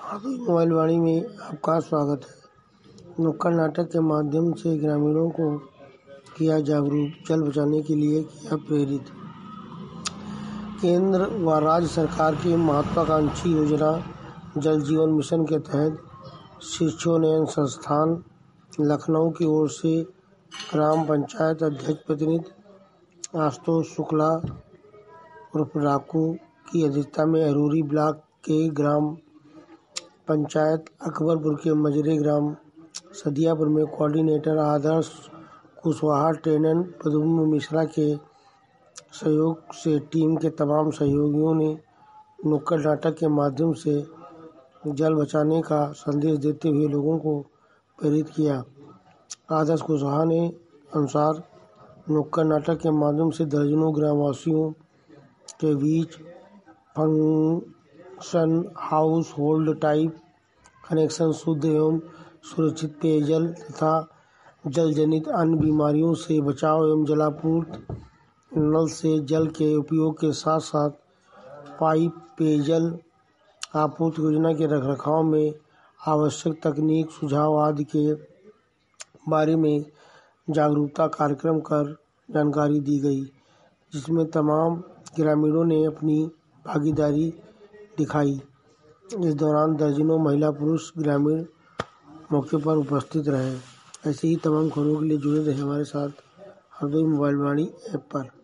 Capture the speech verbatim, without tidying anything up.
हाथी मोबाइल वाणी में आपका स्वागत है। नुक्कड़ नाटक के माध्यम से ग्रामीणों को किया जागरूक, जल बचाने के लिए किया प्रेरित। केंद्र व राज्य सरकार की महत्वाकांक्षी योजना जल जीवन मिशन के तहत शिक्षोन्नयन संस्थान लखनऊ की ओर से ग्राम पंचायत अध्यक्ष प्रतिनिधि आशुतोष शुक्ला उर्फ राकू की अध्यक्षता में अरूरी ब्लॉक के ग्राम पंचायत अकबरपुर के मजरे ग्राम सदियापुर में कोऑर्डिनेटर आदर्श कुशवाहा टंडन पद्मनु मिश्रा के सहयोग से टीम के तमाम सहयोगियों ने नुक्कड़ नाटक के माध्यम से जल बचाने का संदेश देते हुए लोगों को प्रेरित किया। आदर्श कुशवाहा ने अनुसार नुक्कड़ नाटक के माध्यम से दर्जनों ग्रामवासियों के बीच function household type connection, शुद्ध एवं सुरक्षित पेयजल तथा जल जनित अन्य बीमारियों से बचाव एवं जलापूर्ति, नल से जल के उपयोग के साथ साथ पाइप पेयजल आपूर्ति योजना के रखरखाव में आवश्यक तकनीक सुझाव आदि के बारे में जागरूकता कार्यक्रम कर जानकारी दी गई, जिसमें तमाम ग्रामीणों ने अपनी भागीदारी दिखाई। इस दौरान दर्जनों महिला पुरुष ग्रामीण मौके पर उपस्थित रहे। ऐसे ही तमाम खबरों के लिए जुड़े रहे हमारे साथ हरदोई मोबाइल वाणी ऐप पर।